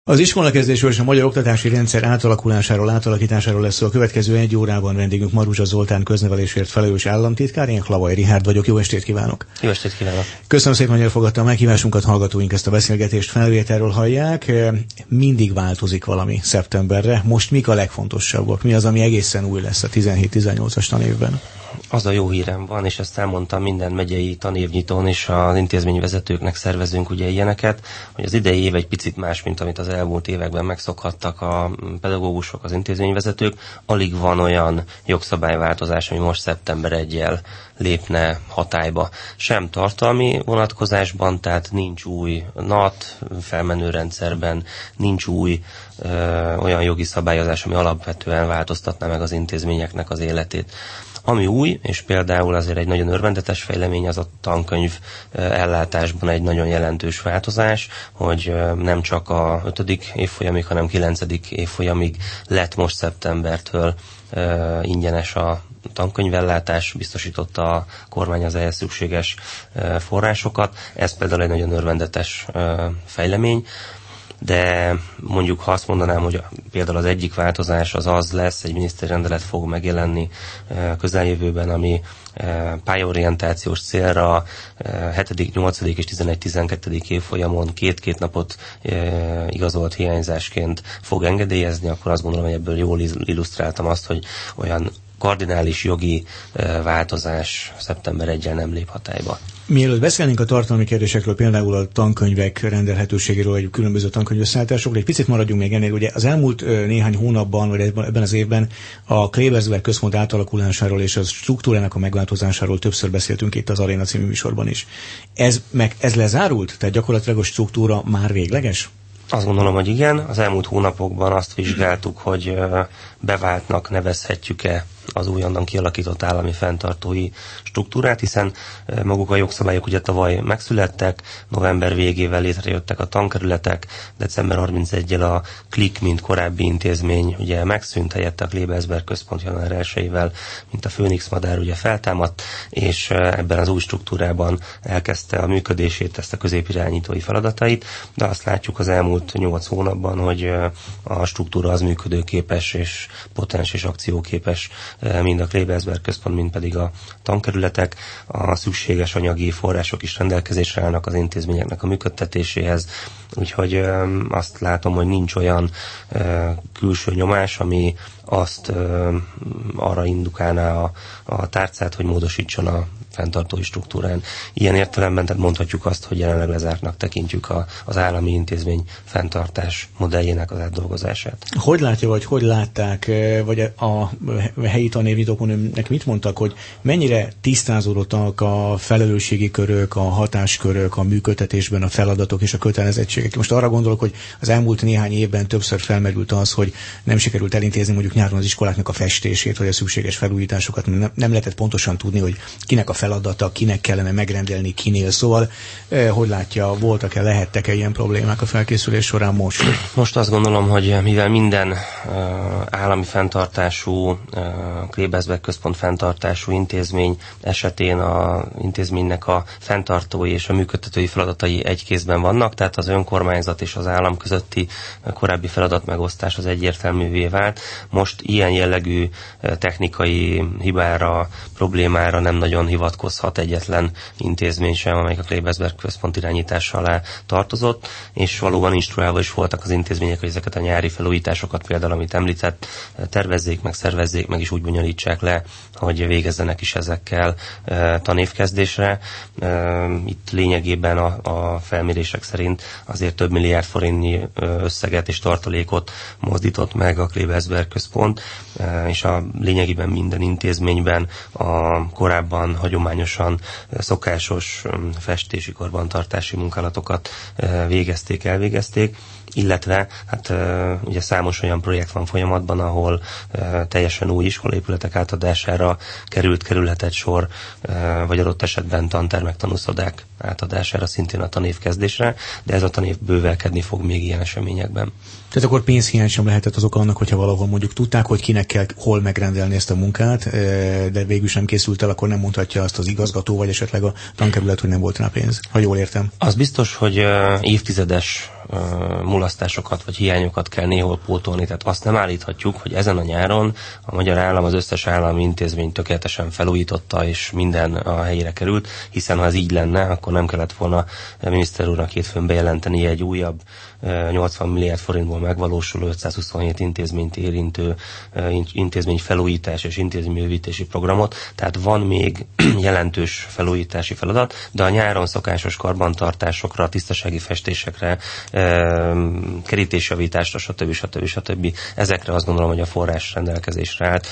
Az iskolakezdésről és a magyar oktatási rendszer átalakításáról lesz szó a következő egy órában. Vendégünk Maruzsa Zoltán, köznevelésért felelős államtitkár, én Hlavaj Richárd vagyok. Jó estét kívánok! Jó estét kívánok! Köszönöm szépen, hogy elfogadta a meghívásunkat, hallgatóink ezt a beszélgetést felvételről hallják. Mindig változik valami szeptemberre. Most mik a legfontosabbak? Mi az, ami egészen új lesz a 17-18-as tanévben? Az a jó hírem van, és ezt elmondtam minden megyei tanévnyitón, és az intézményvezetőknek szervezünk ugye ilyeneket, hogy az idei év egy picit más, mint amit az elmúlt években megszokhattak a pedagógusok, az intézményvezetők. Alig van olyan jogszabályváltozás, ami most szeptember 1-jel lépne hatályba. Sem tartalmi vonatkozásban, tehát nincs új NAT felmenő rendszerben, nincs új olyan jogi szabályozás, ami alapvetően változtatná meg az intézményeknek az életét. Ami új, és például azért egy nagyon örvendetes fejlemény, az a tankönyv ellátásban egy nagyon jelentős változás, hogy nem csak a 5. évfolyamig, hanem 9. évfolyamig lett most szeptembertől ingyenes a tankönyvellátás, biztosította a kormány az ehhez szükséges forrásokat. Ez például egy nagyon örvendetes fejlemény. De mondjuk, ha azt mondanám, hogy például az egyik változás az lesz, egy miniszteri rendelet fog megjelenni közeljövőben, ami pályaorientációs célra 7., 8. és 11., 12. évfolyamon két napot igazolt hiányzásként fog engedélyezni, akkor azt gondolom, hogy ebből jól illusztráltam azt, hogy olyan kardinális jogi változás szeptember 1-jel nem lép hatályba. Mielőtt beszélnénk a tartalmi kérdésekről, például a tankönyvek rendelhetőségéről, vagy különböző tankönyvösszeállításokról, egy picit maradjunk még ennél. Ugye az elmúlt néhány hónapban, vagy ebben az évben a Klebersberg központ átalakulásáról és a struktúrának a megváltozásáról többször beszéltünk itt az Aréna című műsorban is. Ez lezárult? Tehát gyakorlatilag a struktúra már végleges? Azt gondolom, hogy igen. Az elmúlt hónapokban azt vizsgáltuk, hogy beváltnak nevezhetjük-e az újonnan kialakított állami fenntartói struktúrát, hiszen maguk a jogszabályok ugye tavaly megszülettek, november végével létrejöttek a tankerületek, december 31-jel a KLIK, mint korábbi intézmény ugye megszűnt, helyette a Klebersberg központ január 1-ével, mint a Főnix madár ugye feltámadt, és ebben az új struktúrában elkezdte a működését, ezt a középirányítói feladatait, de azt látjuk az elmúlt 8 hónapban, hogy a struktúra az működőképes és potens és akcióképes, mind a Klebersberg központ, mind pedig a tankerületek. A szükséges anyagi források is rendelkezésre állnak az intézményeknek a működtetéséhez, úgyhogy azt látom, hogy nincs olyan külső nyomás, ami azt arra indukálná a tárcát, hogy módosítson a fenntartói struktúrán. Ilyen értelemben tehát mondhatjuk azt, hogy jelenleg lezártnak tekintjük az állami intézmény fenntartás modelljének az átdolgozását. Hogy látja, vagy hogy látták, vagy a helyi tanévnyitókon önnek mit mondtak, hogy mennyire tisztázódottak a felelősségi körök, a hatáskörök, a működtetésben a feladatok és a kötelezettségek? Most arra gondolok, hogy az elmúlt néhány évben többször felmerült az, hogy nem sikerült elintézni mondjuk nyáron az iskoláknak a festését, vagy a szükséges felújításokat, nem lehetett pontosan tudni, hogy kinek a feladata, kinek kellene megrendelni, kinél. Szóval, hogy látja, voltak-e, lehettek-e ilyen problémák a felkészülés során most? Most azt gondolom, hogy mivel minden állami fenntartású, Klebersberg központ fenntartású intézmény esetén a intézménynek a fenntartói és a működtetői feladatai egy kézben vannak, tehát az önkormányzat és az állam közötti korábbi feladatmegosztás az egyértelművé vált. Most ilyen jellegű technikai hibára, problémára nem nagyon hivatkozhat egyetlen intézmény sem, amelyik a Klebersberg központ irányítása alá tartozott, és valóban instruálva is voltak az intézmények, hogy ezeket a nyári felújításokat például, amit említett, tervezzék meg, szervezzék meg, és úgy bonyolítsák le, hogy végezzenek is ezekkel tanévkezdésre. Itt lényegében a felmérések szerint azért több milliárd forintnyi összeget és tartalékot mozdított meg a Klebersberg központ, és a lényegében minden intézményben a korábban hagyományosan szokásos festési, karbantartási munkálatokat elvégezték, illetve hát ugye számos olyan projekt van folyamatban, ahol teljesen új iskolaépületek átadására kerülhetett sor, vagy adott esetben tantermek, tanúszodák átadására szintén a tanévkezdésre, de ez a tanév bővelkedni fog még ilyen eseményekben. Tehát akkor pénzhiány sem lehetett az oka annak, hogyha valahol mondjuk tudták, hogy kinek kell hol megrendelni ezt a munkát, de végül sem készült el, akkor nem mondhatja azt az igazgató, vagy esetleg a tankerület, hogy nem volt rá pénz, ha jól értem. Az biztos, hogy évtizedes mulasztásokat vagy hiányokat kell néhol pótolni. Tehát azt nem állíthatjuk, hogy ezen a nyáron a magyar állam az összes állami intézményt tökéletesen felújította, és minden a helyére került, hiszen ha ez így lenne, akkor nem kellett volna a miniszter úrnak hétfőn bejelenteni egy újabb 80 milliárd forintból megvalósuló 527 intézményt érintő intézmény felújítás és intézménybővítési programot, tehát van még jelentős felújítási feladat, de a nyáron szokásos karbantartásokra, tisztasági festésekre, kerítésjavításra, stb. Ezekre azt gondolom, hogy a forrás rendelkezésre állt.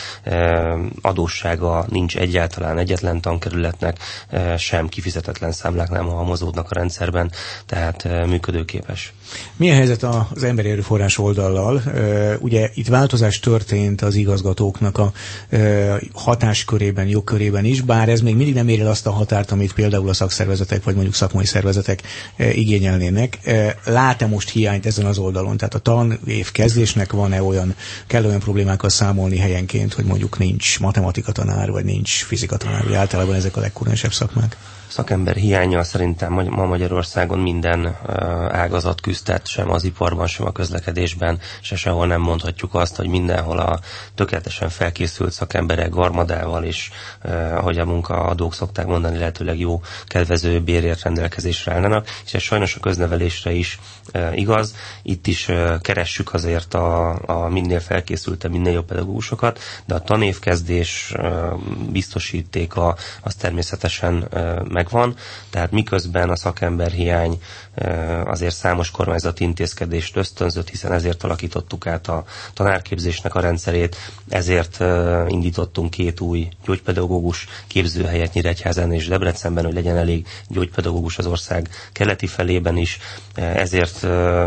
Adóssága nincs egyetlen tankerületnek, sem kifizetetlen számlák nem halmozódnak a rendszerben, tehát működőképes. Mi a helyzet az emberi erőforrás oldallal? Ugye itt változás történt az igazgatóknak a hatáskörében, jogkörében is, bár ez még mindig nem ér el azt a határt, amit például a szakszervezetek, vagy mondjuk szakmai szervezetek igényelnének. Lát-e most hiányt ezen az oldalon? Tehát a tanév kezdésnek kell olyan problémákkal számolni helyenként, hogy mondjuk nincs matematika tanár, vagy nincs fizika tanár, vagy általában ezek a legkurensebb szakmák? Szakember hiánnyal szerintem ma Magyarországon minden ágazat küzd, sem az iparban, sem a közlekedésben, sehol nem mondhatjuk azt, hogy mindenhol a tökéletesen felkészült szakemberek garmadával és, ahogy a munkaadók szokták mondani, lehetőleg jó, kedvező bérért rendelkezésre állnának, és ez sajnos a köznevelésre is igaz. Itt is keressük azért a minél felkészültebb, minél jobb pedagógusokat, de a tanévkezdés biztosítéka az természetesen megvan, tehát miközben a szakemberhiány azért számos kormányzati intézkedést ösztönzött, hiszen ezért alakítottuk át a tanárképzésnek a rendszerét, ezért indítottunk 2 új gyógypedagógus képzőhelyet Nyíregyházán és Debrecenben, hogy legyen elég gyógypedagógus az ország keleti felében is, ezért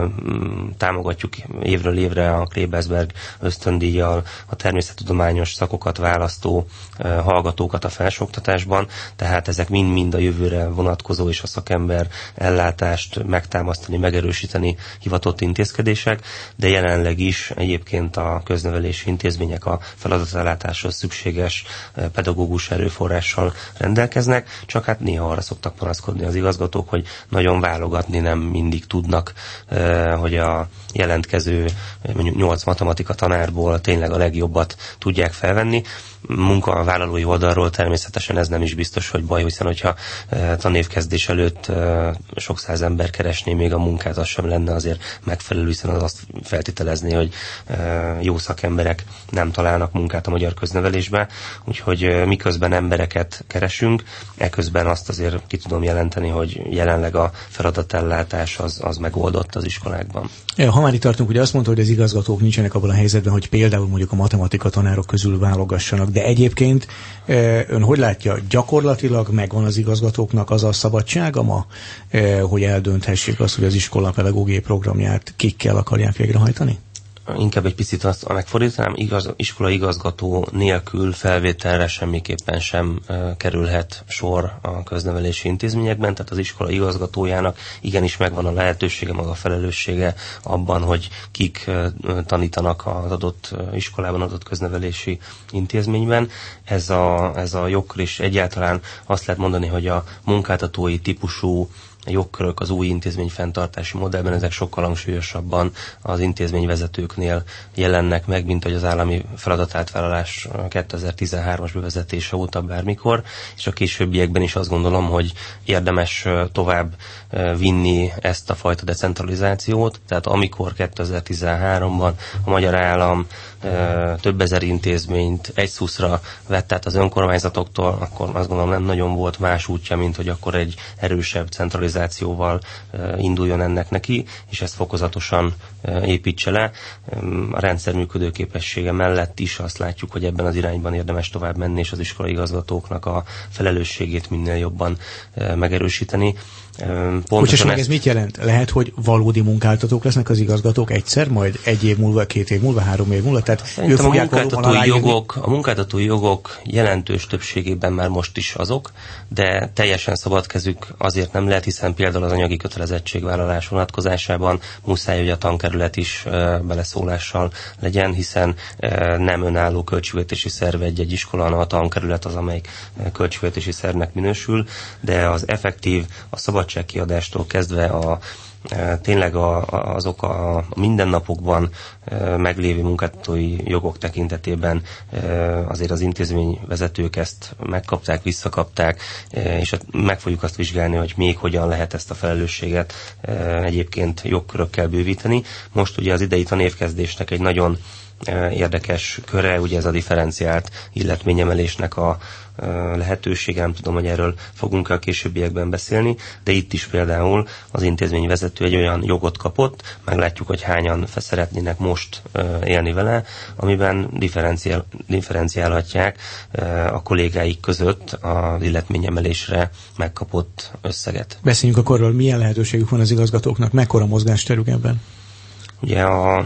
támogatjuk évről évre a Klebersberg ösztöndíjjal a természettudományos szakokat választó hallgatókat a felsőoktatásban, tehát ezek mind-mind a jövőre vonatkozó és a szakember ellátást megtámasztani, megerősíteni hivatott intézkedések, de jelenleg is egyébként a köznevelési intézmények a feladatellátáshoz szükséges pedagógus erőforrással rendelkeznek, csak hát néha arra szoktak panaszkodni az igazgatók, hogy nagyon válogatni nem mindig tudnak, hogy a jelentkező mondjuk 8 matematika tanárból tényleg a legjobbat tudják felvenni. Munkavállalói oldalról természetesen ez nem is biztos, hogy baj, hiszen hogyha tanévkezdés előtt sok száz ember keresné még a munkát, az sem lenne azért megfelelő, hiszen az azt feltételezné, hogy jó szakemberek nem találnak munkát a magyar köznevelésbe, úgyhogy miközben embereket keresünk, eközben azt azért ki tudom jelenteni, hogy jelenleg a feladatellátás az megoldott az iskolákban. Ha már itt tartunk, ugye azt mondta, hogy az igazgatók nincsenek abban a helyzetben, hogy például mondjuk a matematika tanárok közül válogassanak, de egyébként ön hogy látja, gyakorlatilag megvan az igazgatóknak az a szabadsága ma, hogy eldönthessék azt, hogy az iskola pedagógiai programját kikkel akarják végrehajtani? Inkább egy picit azt megfordítanám, iskola igazgató nélkül felvételre semmiképpen sem kerülhet sor a köznevelési intézményekben, tehát az iskola igazgatójának igenis megvan a lehetősége, maga a felelőssége abban, hogy kik tanítanak az adott iskolában, adott köznevelési intézményben. Ez a jogkör is egyáltalán azt lehet mondani, hogy a munkáltatói típusú jogkörök az új intézményfenntartási modellben, ezek sokkal hangsúlyosabban az intézményvezetőknél jelennek meg, mint hogy az állami feladatátvállalás 2013-as bevezetése óta bármikor, és a későbbiekben is azt gondolom, hogy érdemes tovább vinni ezt a fajta decentralizációt, tehát amikor 2013-ban a magyar állam több ezer intézményt egy szuszra vett át az önkormányzatoktól, akkor azt gondolom nem nagyon volt más útja, mint hogy akkor egy erősebb centralizációval induljon ennek neki, és ezt fokozatosan építse le. A rendszer működőképessége mellett is azt látjuk, hogy ebben az irányban érdemes tovább menni, és az iskolai igazgatók a felelősségét minél jobban megerősíteni. Bocsáss meg, ez mit jelent? Lehet, hogy valódi munkáltatók lesznek az igazgatók egyszer, majd 1 év múlva, 2 év múlva, 3 év múlva? Tehát ők fogják a munkáltatói jogok jelentős többségében már most is azok, de teljesen szabad kezük azért nem lehet, hiszen például az anyagi kötelezettségvállalás vonatkozásában muszáj, hogy a tankerület is beleszólással legyen, hiszen nem önálló költségvetési szerve egy iskola, hanem a tankerület az, amelyik költségvetési szervnek minősül, de az effektív, a szabadságkiadástól kezdve a tényleg azok a mindennapokban meglévő munkáltatói jogok tekintetében azért az intézményvezetők ezt megkapták, visszakapták, és meg fogjuk azt vizsgálni, hogy még hogyan lehet ezt a felelősséget egyébként jogkörökkel bővíteni. Most ugye az idei tanévkezdésnek egy nagyon érdekes köre, ugye ez a differenciált illetményemelésnek a lehetősége, nem tudom, hogy erről fogunk a későbbiekben beszélni, de itt is például az intézményvezető egy olyan jogot kapott, meglátjuk, hogy hányan szeretnének most élni vele, amiben differenciálhatják a kollégáik között az illetményemelésre megkapott összeget. Beszéljünk akkor arról, milyen lehetőségük van az igazgatóknak, mekkora mozgásterük ebben? Ugye a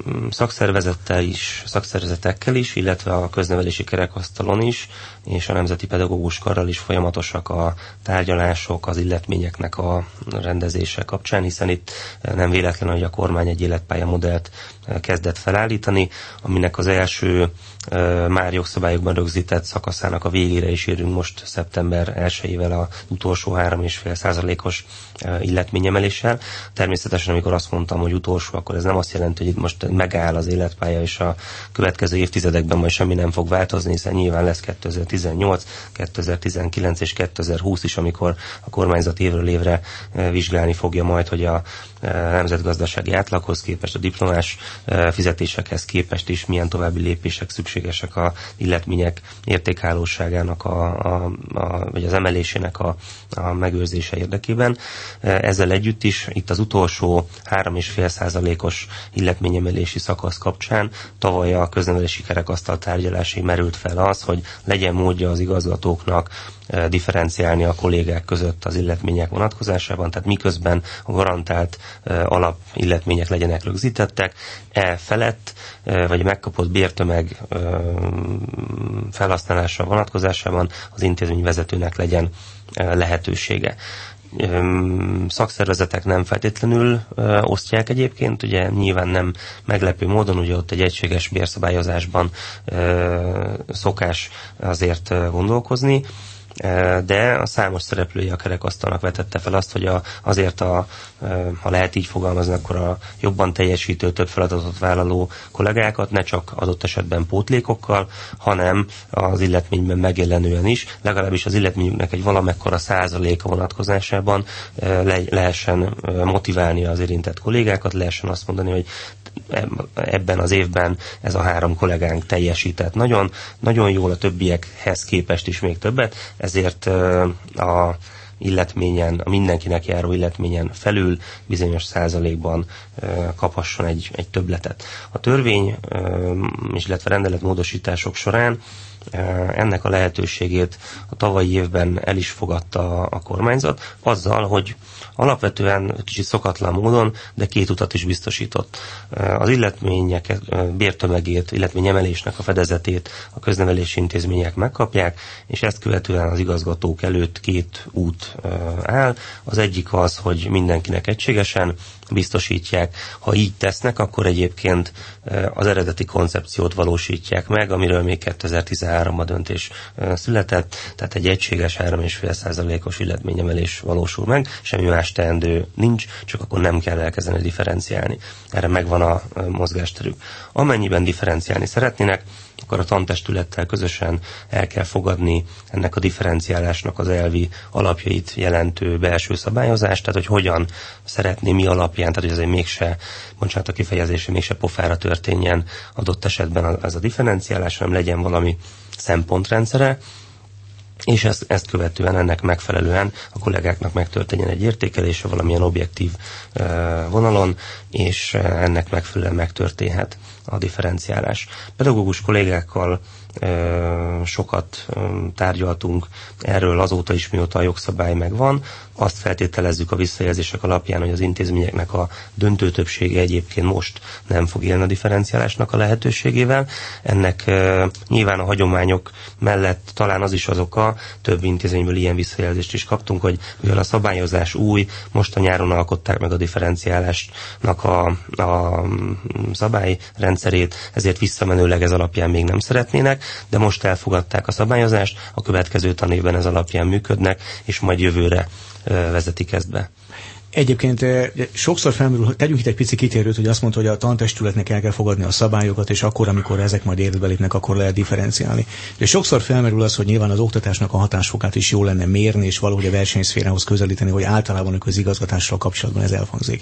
szakszervezetekkel is, illetve a köznevelési kerekasztalon is, és a Nemzeti Pedagógus Karral is folyamatosak a tárgyalások az illetményeknek a rendezése kapcsán, hiszen itt nem véletlen, hogy a kormány egy életpálya modellt kezdett felállítani, aminek az első már jogszabályokban rögzített szakaszának a végére is érünk most szeptember 1-ével az utolsó 3,5%-os illetményemeléssel. Természetesen, amikor azt mondtam, hogy utolsó, akkor ez nem azt jelenti, hogy itt most megáll az életpálya, és a következő évtizedekben majd semmi nem fog változni, hiszen nyilván lesz 2018, 2019 és 2020 is, amikor a kormányzat évről évre vizsgálni fogja majd, hogy a nemzetgazdasági átlaghoz képest, a diplomás fizetésekhez képest is milyen további lépések szükségesek a illetmények értékállóságának vagy az emelésének a megőrzése érdekében. Ezzel együtt is itt az utolsó 3,5%-os illetményemelési szakasz kapcsán tavaly a köznevelési kerekasztal tárgyalásig merült fel az, hogy legyen módja az igazgatóknak differenciálni a kollégák között az illetmények vonatkozásában, tehát miközben a garantált alapilletmények legyenek rögzítettek, felett, vagy megkapott bértömeg felhasználása vonatkozásában az intézményvezetőnek legyen lehetősége. Szakszervezetek nem feltétlenül osztják egyébként, ugye nyilván nem meglepő módon, ugye ott egy egységes bérszabályozásban szokás azért gondolkozni, de a számos szereplője a kerekasztalnak vetette fel azt, hogy azért ha lehet így fogalmazni, akkor a jobban teljesítő, több feladatot vállaló kollégákat ne csak adott esetben pótlékokkal, hanem az illetményben megjelenően is, legalábbis az illetményüknek egy valamekkora százaléka vonatkozásában lehessen motiválni az érintett kollégákat, lehessen azt mondani, hogy ebben az évben ez a 3 kollégánk teljesített nagyon, nagyon jól, a többiekhez képest is még többet, ezért a mindenkinek járó illetményen felül bizonyos százalékban kaphasson egy többletet. A törvény, illetve rendelet módosítások során ennek a lehetőségét a tavalyi évben el is fogadta a kormányzat, azzal, hogy alapvetően kicsit szokatlan módon, de 2 utat is biztosított. Az illetmények bértömegét, illetményemelésnek a fedezetét a köznevelési intézmények megkapják, és ezt követően az igazgatók előtt 2 út áll. Az egyik az, hogy mindenkinek egységesen biztosítják. Ha így tesznek, akkor egyébként az eredeti koncepciót valósítják meg, amiről még 2013-ban döntés született, tehát egy egységes 3,5%-os illetményemelés valósul meg, semmi más teendő nincs, csak akkor nem kell elkezdeni differenciálni. Erre megvan a mozgásterük. Amennyiben differenciálni szeretnének, akkor a tantestülettel közösen el kell fogadni ennek a differenciálásnak az elvi alapjait jelentő belső szabályozást, tehát hogy hogyan szeretné, mi alapján, tehát hogy azért mégse, bocsánat a kifejezésre, mégse pofára történjen adott esetben ez a differenciálás, hanem legyen valami szempontrendszere, és ezt követően ennek megfelelően a kollégáknak megtörténjen egy értékelése valamilyen objektív vonalon, és ennek megfelelően megtörténhet a differenciálás. Pedagógus kollégákkal sokat tárgyaltunk erről azóta is, mióta a jogszabály megvan. Azt feltételezzük a visszajelzések alapján, hogy az intézményeknek a döntő többsége egyébként most nem fog élni a differenciálásnak a lehetőségével. Ennek nyilván a hagyományok mellett talán az is az oka, több intézményből ilyen visszajelzést is kaptunk, hogy mivel a szabályozás új, most a nyáron alkották meg a differenciálásnak a szabályrendszerét, ezért visszamenőleg ez alapján még nem szeretnének, de most elfogadták a szabályozást, a következő tanévben ez alapján működnek, és majd jövőre vezetik ezt be. Egyébként sokszor felmerül, tegyünk itt egy pici kitérőt, hogy azt mondta, hogy a tantestületnek el kell fogadni a szabályokat, és akkor, amikor ezek majd életbe lépnek, akkor lehet differenciálni. De sokszor felmerül az, hogy nyilván az oktatásnak a hatásfokát is jó lenne mérni, és valahogy a versenyszférához közelíteni, hogy általában a közigazgatással kapcsolatban ez elhangzik.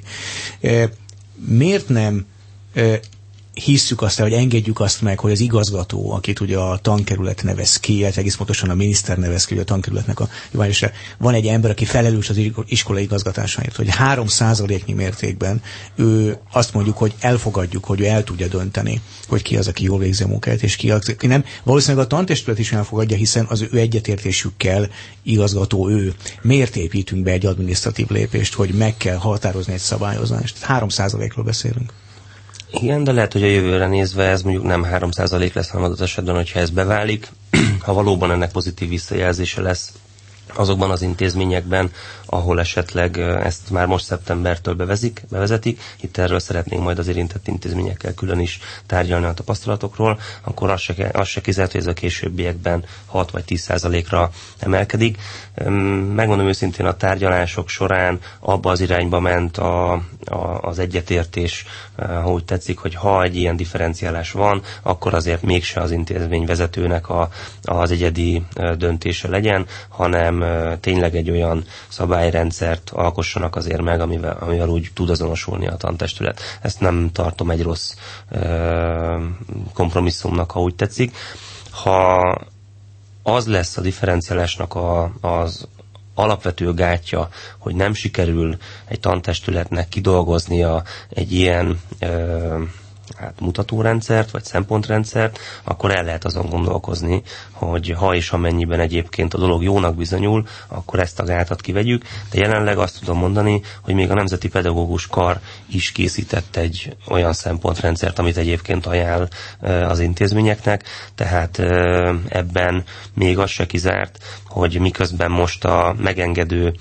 Miért nem hisszük azt, hogy engedjük azt meg, hogy az igazgató, akit ugye a tankerület nevez ki, egész pontosan a miniszter nevez ki, a tankerületnek a hivatásra, van egy ember, aki felelős az iskola igazgatásáért, hogy 3%-nyi mértékben ő azt mondjuk, hogy elfogadjuk, hogy ő el tudja dönteni, hogy ki az, aki jól végzi a munkáját, és ki az, aki nem. Valószínűleg a tantestület is elfogadja, hiszen az ő egyetértésükkel igazgató ő. Miért építünk be egy adminisztratív lépést, hogy meg kell határozni egy szabályozást? 3%-ról beszélünk. Igen, de lehet, hogy a jövőre nézve ez mondjuk nem 3% lesz, hanem adott esetben, hogyha ez beválik, ha valóban ennek pozitív visszajelzése lesz azokban az intézményekben, ahol esetleg ezt már most szeptembertől bevezetik, itt erről szeretnénk majd az érintett intézményekkel külön is tárgyalni a tapasztalatokról, akkor az se kizárt, hogy ez a későbbiekben 6 vagy 10%-ra emelkedik. Megmondom őszintén, a tárgyalások során abba az irányba ment az egyetértés, ha úgy tetszik, hogy ha egy ilyen differenciálás van, akkor azért mégse az intézmény vezetőnek az egyedi döntése legyen, hanem tényleg egy olyan szabályrendszert alkossanak azért meg, amivel úgy tud azonosulni a tantestület. Ezt nem tartom egy rossz kompromisszumnak, ha úgy tetszik. Ha az lesz a differenciálásnak az alapvető gátja, hogy nem sikerül egy tantestületnek kidolgoznia egy ilyen mutatórendszert, vagy szempontrendszert, akkor el lehet azon gondolkozni, hogy ha és amennyiben egyébként a dolog jónak bizonyul, akkor ezt a gátat kivegyük, de jelenleg azt tudom mondani, hogy még a Nemzeti Pedagógus Kar is készített egy olyan szempontrendszert, amit egyébként ajánl az intézményeknek, tehát ebben még az se kizárt, hogy miközben most a megengedő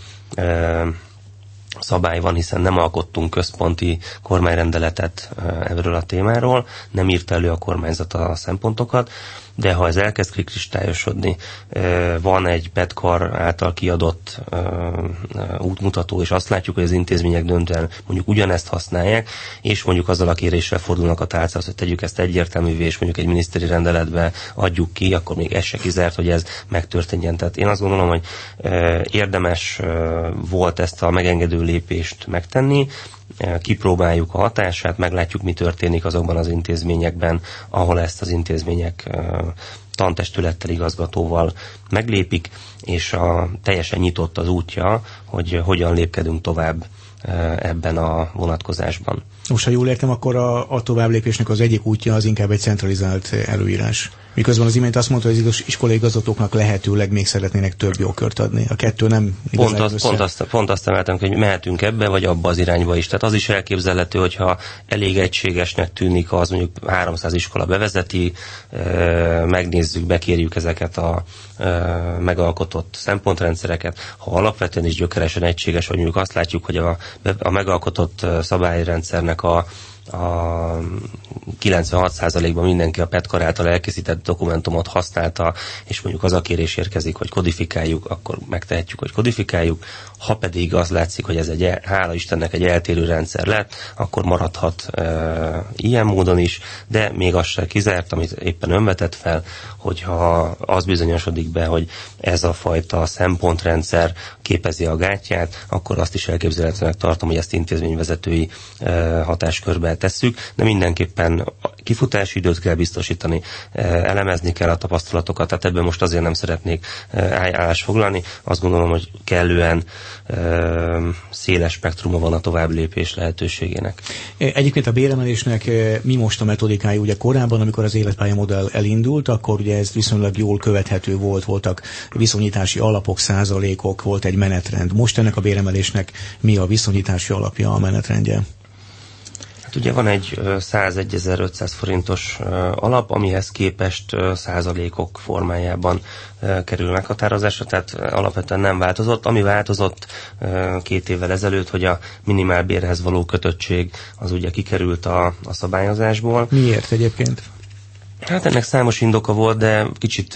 szabály van, hiszen nem alkottunk központi kormányrendeletet erről a témáról, nem írta elő a kormányzat a szempontokat, de ha ez elkezd kristályosodni, van egy PEDKAR által kiadott útmutató, és azt látjuk, hogy az intézmények döntően mondjuk ugyanezt használják, és mondjuk azzal a kéréssel fordulnak a tárcához, hogy tegyük ezt egyértelművé, és mondjuk egy miniszteri rendeletbe adjuk ki, akkor még ez se kizárt, hogy ez megtörténjen. Tehát én azt gondolom, hogy érdemes volt ezt a megengedő lépést megtenni, kipróbáljuk a hatását, meglátjuk, mi történik azokban az intézményekben, ahol ezt az intézmények tantestülettel, igazgatóval meglépik, és teljesen nyitott az útja, hogy hogyan lépkedünk tovább ebben a vonatkozásban. Most, ha jól értem, akkor a továbblépésnek az egyik útja az inkább egy centralizált előírás. Miközben az imént azt mondta, hogy az iskolai igazgatóknak lehetőleg még szeretnének több jogkört adni. A kettő nem pont azt emeltem, hogy mehetünk ebbe, vagy abba az irányba is. Tehát az is elképzelhető, hogyha elég egységesnek tűnik, az mondjuk 300 iskola bevezeti, megnézzük, bekérjük ezeket a megalkotott szempontrendszereket. Ha alapvetően is gyökeresen egységes, vagy mondjuk azt látjuk, hogy a megalkotott szabályrendszernek a 96%-ban mindenki a PEDKAR által elkészített dokumentumot használta, és mondjuk az a kérés érkezik, hogy kodifikáljuk, akkor megtehetjük, hogy kodifikáljuk. Ha pedig az látszik, hogy ez hála Istennek egy eltérő rendszer lett, akkor maradhat ilyen módon is, de még az sem kizárt, amit éppen ön vetett fel, hogyha az bizonyosodik be, hogy ez a fajta szempontrendszer képezi a gátját, akkor azt is elképzelhetőnek tartom, hogy ezt intézményvezetői hatáskörbe tesszük, de mindenképpen kifutási időt kell biztosítani, elemezni kell a tapasztalatokat, tehát ebben most azért nem szeretnék állást foglalni. Azt gondolom, hogy kellően széles spektruma van a továbblépés lehetőségének. Egyébként a béremelésnek mi most a metodikája? Ugye korábban, amikor az életpályamodell elindult, akkor ugye ez viszonylag jól követhető volt, voltak viszonyítási alapok, százalékok, volt egy menetrend. Most ennek a béremelésnek mi a viszonyítási alapja, a menetrendje? Ugye van egy 101.500 forintos alap, amihez képest százalékok formájában kerül meghatározásra, tehát alapvetően nem változott. Ami változott 2 évvel ezelőtt, hogy a minimálbérhez való kötöttség az ugye kikerült a szabályozásból. Miért egyébként? Hát ennek számos indoka volt, de kicsit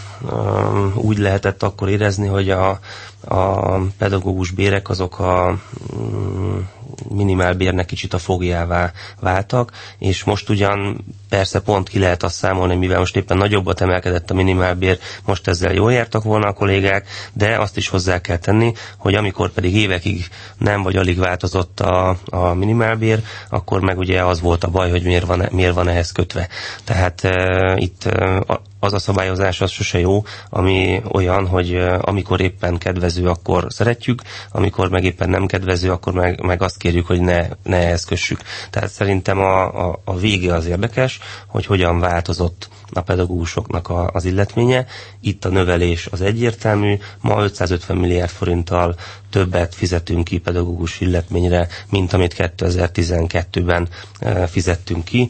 úgy lehetett akkor érezni, hogy a pedagógus bérek azok a minimálbérnek kicsit a fogjává váltak, és most ugyan persze pont ki lehet azt számolni, mivel most éppen nagyobbat emelkedett a minimálbér, most ezzel jól jártak volna a kollégák, de azt is hozzá kell tenni, hogy amikor pedig évekig nem vagy alig változott a minimálbér, akkor meg ugye az volt a baj, hogy miért van ehhez kötve. Tehát itt az a szabályozás az sose jó, ami olyan, hogy amikor éppen kedvező, akkor szeretjük, amikor meg éppen nem kedvező, akkor meg azt kérjük, hogy ne ehhez kössük. Tehát szerintem a vége az érdekes, hogy hogyan változott a pedagógusoknak az illetménye. Itt a növelés az egyértelmű, ma 550 milliárd forinttal többet fizetünk ki pedagógus illetményre, mint amit 2012-ben fizettünk ki.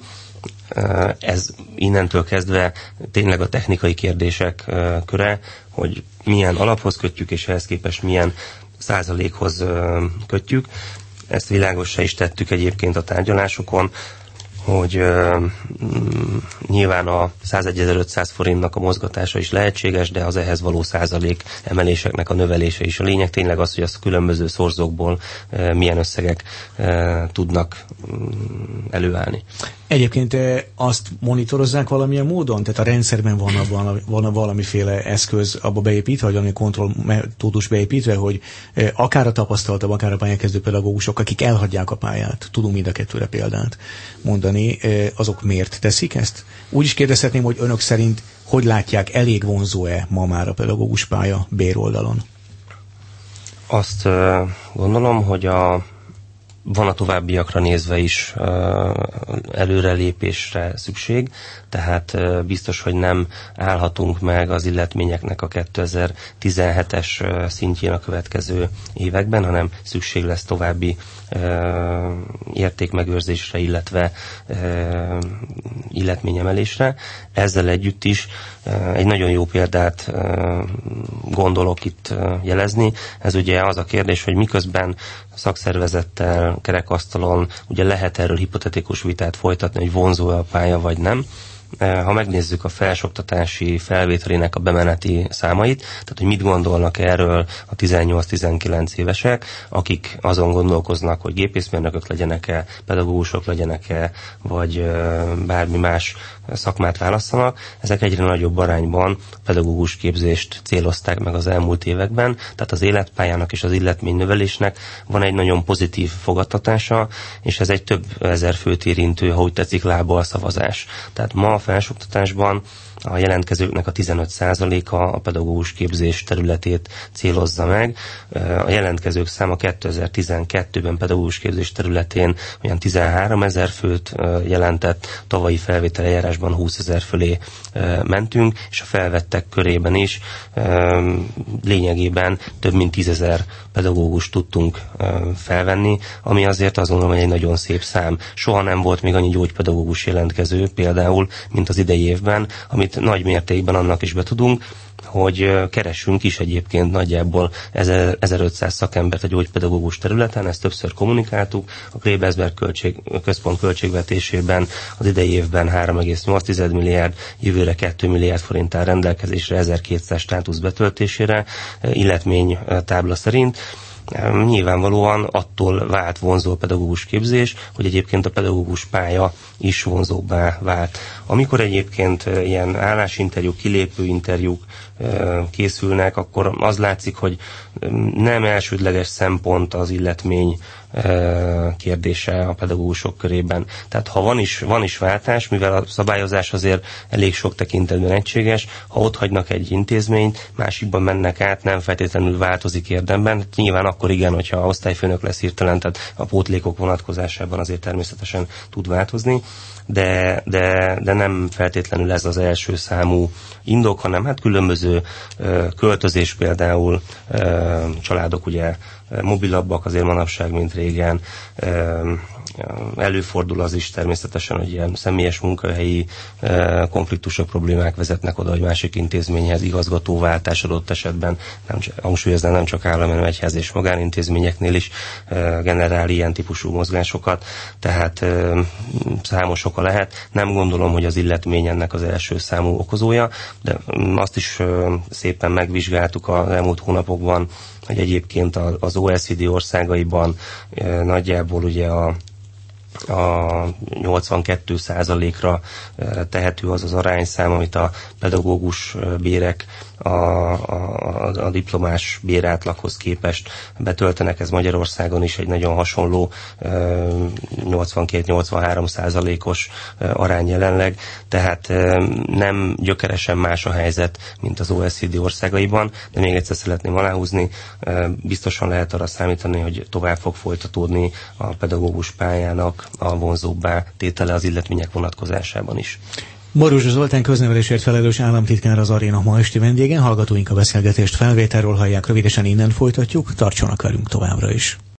Ez innentől kezdve tényleg a technikai kérdések köre, hogy milyen alaphoz kötjük, és ehhez képest milyen százalékhoz kötjük. Ezt világossá is tettük egyébként a tárgyalásokon, hogy nyilván a 101.500 forintnak a mozgatása is lehetséges, de az ehhez való százalék emeléseknek a növelése is a lényeg. Tényleg az, hogy az különböző szorzókból milyen összegek tudnak előállni. Egyébként azt monitorozzák valamilyen módon? Tehát a rendszerben van valamiféle eszköz abba beépítve, vagy valami kontrollmetódus beépítve, hogy akár a tapasztaltabb, akár a pályakezdő pedagógusok, akik elhagyják a pályát, tudunk mind a kettőre példát mondani, azok miért teszik ezt? Úgy is kérdezhetném, hogy önök szerint hogy látják, elég vonzó-e ma már a pedagógus pálya béroldalon? Azt gondolom, hogy van a továbbiakra nézve is előrelépésre szükség, tehát biztos, hogy nem állhatunk meg az illetményeknek a 2017-es szintjén a következő években, hanem szükség lesz további értékmegőrzésre, illetve illetményemelésre. Ezzel együtt is egy nagyon jó példát gondolok itt jelezni. Ez ugye az a kérdés, hogy miközben szakszervezettel, kerekasztalon ugye lehet erről hipotetikus vitát folytatni, hogy vonzó-e a pálya vagy nem. Ha megnézzük a felsőoktatási felvételének a bemeneti számait, tehát hogy mit gondolnak erről a 18-19 évesek, akik azon gondolkoznak, hogy gépészmérnökök legyenek-e, pedagógusok legyenek-e, vagy bármi más szakmát válasszanak, ezek egyre nagyobb arányban pedagógus képzést célozták meg az elmúlt években, tehát az életpályának és az illetménynövelésnek van egy nagyon pozitív fogadtatása, és ez egy több ezer főt érintő, ha úgy tetszik, lábbal szavazás. Tehát ma a felsőoktatásban a jelentkezőknek a 15%-a a pedagógus képzés területét célozza meg. A jelentkezők száma 2012-ben pedagógus képzés területén olyan 13 000 főt jelentett, tavalyi felvételeljárásban 20 000 fölé mentünk, és a felvettek körében is lényegében több mint 10 000 pedagógust tudtunk felvenni, ami azért azt gondolom, hogy egy nagyon szép szám. Soha nem volt még annyi gyógypedagógus jelentkező például, mint az idei évben, amit nagy mértékben annak is betudunk, hogy keresünk is egyébként nagyjából 1500 szakembert a gyógypedagógus területen, ezt többször kommunikáltuk. A Klebersberg központ költségvetésében az idei évben 3,8 milliárd, jövőre 2 milliárd forint áll rendelkezésre 1200 státusz betöltésére, illetmény tábla szerint. Nyilvánvalóan attól vált vonzó a pedagógus képzés, hogy egyébként a pedagógus pálya is vonzóbbá vált. Amikor egyébként ilyen állásinterjúk, kilépő interjúk készülnek, akkor az látszik, hogy nem elsődleges szempont az illetmény kérdése a pedagógusok körében. Tehát ha van is váltás, mivel a szabályozás azért elég sok tekintetben egységes, ha ott hagynak egy intézményt, másikban mennek át, nem feltétlenül változik érdemben. Nyilván akkor igen, hogyha osztályfőnök lesz hirtelen, tehát a pótlékok vonatkozásában azért természetesen tud változni, de nem feltétlenül ez az első számú indok, hanem hát különböző költözés például, családok ugye mobilabbak azért manapság, mint régen, előfordul az is természetesen, hogy ilyen személyes munkahelyi konfliktusok, problémák vezetnek oda, hogy másik intézményhez igazgatóváltás adott esetben, hangsúlyoznám, nem csak állami, hanem egyház és magánintézményeknél is generál ilyen típusú mozgásokat, tehát számos oka lehet. Nem gondolom, hogy az illetmény ennek az első számú okozója, de azt is szépen megvizsgáltuk az elmúlt hónapokban, hogy egyébként az OECD országaiban nagyjából ugye a 82%-ra tehető az az arányszám, amit a pedagógus bérek a diplomás bérátlaghoz képest betöltenek. Ez Magyarországon is egy nagyon hasonló 82-83%-os arány jelenleg, tehát nem gyökeresen más a helyzet, mint az OECD országaiban, de még egyszer szeretném aláhúzni, biztosan lehet arra számítani, hogy tovább fog folytatódni a pedagógus pályának a vonzóbbá tétele az illetmények vonatkozásában is. Maruzsa Zoltán köznevelésért felelős államtitkár az aréna ma esti vendége. Hallgatóink a beszélgetést felvételről hallják, rövidesen innen folytatjuk, tartsanak velünk továbbra is.